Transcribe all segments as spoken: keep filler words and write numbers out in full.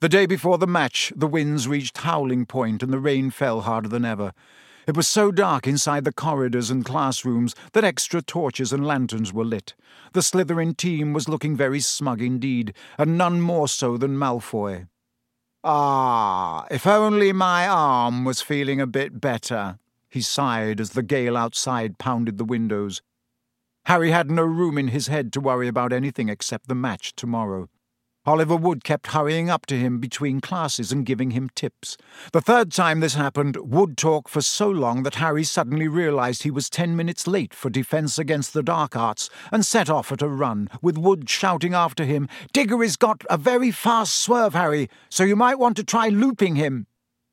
The day before the match, the winds reached howling point and the rain fell harder than ever. It was so dark inside the corridors and classrooms that extra torches and lanterns were lit. The Slytherin team was looking very smug indeed, and none more so than Malfoy. "Ah, if only my arm was feeling a bit better," he sighed as the gale outside pounded the windows. Harry had no room in his head to worry about anything except the match tomorrow. Oliver Wood kept hurrying up to him between classes and giving him tips. The third time this happened, Wood talked for so long that Harry suddenly realised he was ten minutes late for Defence Against the Dark Arts and set off at a run, with Wood shouting after him, "Diggory's got a very fast swerve, Harry, so you might want to try looping him."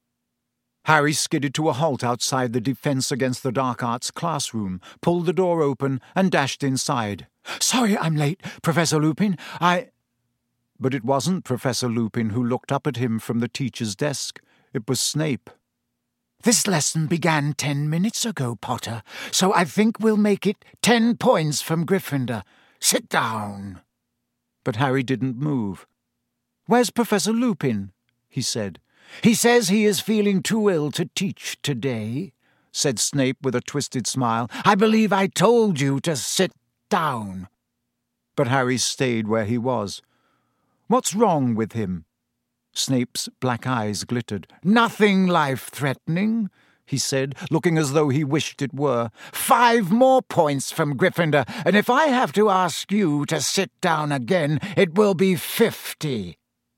Harry skidded to a halt outside the Defence Against the Dark Arts classroom, pulled the door open and dashed inside. "Sorry I'm late, Professor Lupin. I—" But it wasn't Professor Lupin who looked up at him from the teacher's desk. It was Snape. "This lesson began ten minutes ago, Potter, so I think we'll make it ten points from Gryffindor. Sit down." But Harry didn't move. "Where's Professor Lupin?" he said. "He says he is feeling too ill to teach today," said Snape with a twisted smile. "I believe I told you to sit down." But Harry stayed where he was. "What's wrong with him?" Snape's black eyes glittered. "Nothing life-threatening," he said, looking as though he wished it were. "Five more points from Gryffindor, and if I have to ask you to sit down again, it will be fifty."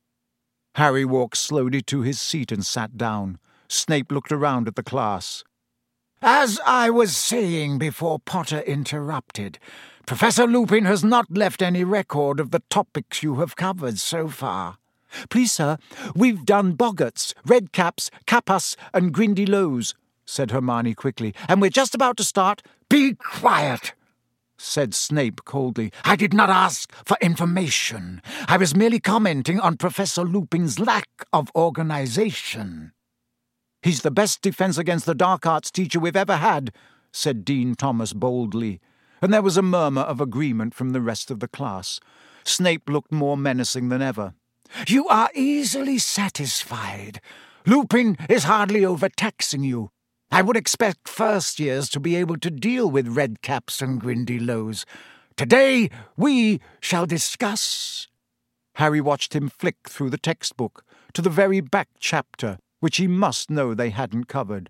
Harry walked slowly to his seat and sat down. Snape looked around at the class. "As I was saying before Potter interrupted, Professor Lupin has not left any record of the topics you have covered so far." "Please, sir, we've done Boggarts, Redcaps, Capas, and Grindylows," said Hermione quickly, "and we're just about to start—" "Be quiet," said Snape coldly. "I did not ask for information. I was merely commenting on Professor Lupin's lack of organization." "He's the best Defence Against the Dark Arts teacher we've ever had," said Dean Thomas boldly, and there was a murmur of agreement from the rest of the class. Snape looked more menacing than ever. "You are easily satisfied. Lupin is hardly overtaxing you. I would expect first-years to be able to deal with Redcaps and Grindylows. Today we shall discuss—" Harry watched him flick through the textbook to the very back chapter, which he must know they hadn't covered.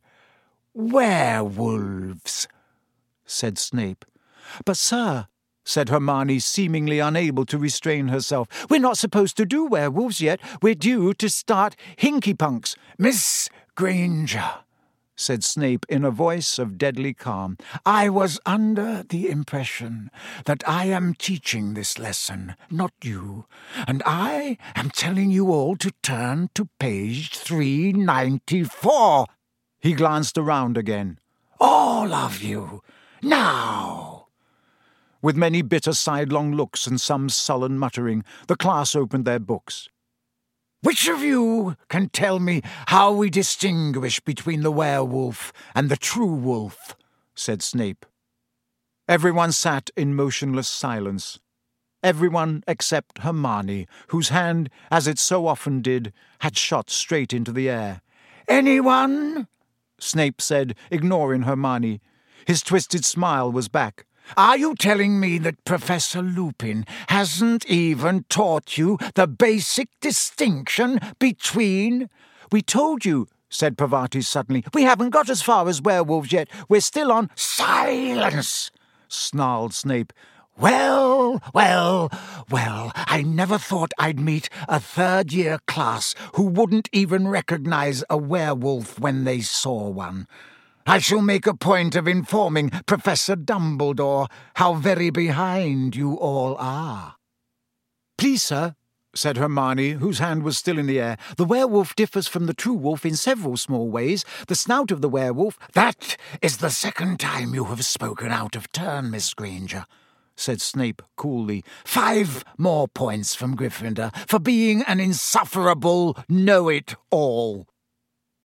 "Werewolves," said Snape. "But, sir," said Hermione, seemingly unable to restrain herself, "we're not supposed to do werewolves yet. We're due to start Hinkypunks." "Miss Granger," said Snape in a voice of deadly calm, "I was under the impression that I am teaching this lesson, not you, and I am telling you all to turn to page three ninety-four. He glanced around again. "All of you, now!" With many bitter sidelong looks and some sullen muttering, the class opened their books. "Which of you can tell me how we distinguish between the werewolf and the true wolf?" said Snape. Everyone sat in motionless silence. Everyone except Hermione, whose hand, as it so often did, had shot straight into the air. "Anyone?" Snape said, ignoring Hermione. His twisted smile was back. "Are you telling me that Professor Lupin hasn't even taught you the basic distinction between—" "We told you," said Parvati suddenly. "We haven't got as far as werewolves yet. We're still on—" "Silence!" snarled Snape. "Well, well, well, I never thought I'd meet a third-year class who wouldn't even recognize a werewolf when they saw one. I shall make a point of informing Professor Dumbledore how very behind you all are." "Please, sir," said Hermione, whose hand was still in the air, "the werewolf differs from the true wolf in several small ways. The snout of the werewolf—" "That is the second time you have spoken out of turn, Miss Granger," said Snape coolly. "Five more points from Gryffindor for being an insufferable know-it-all."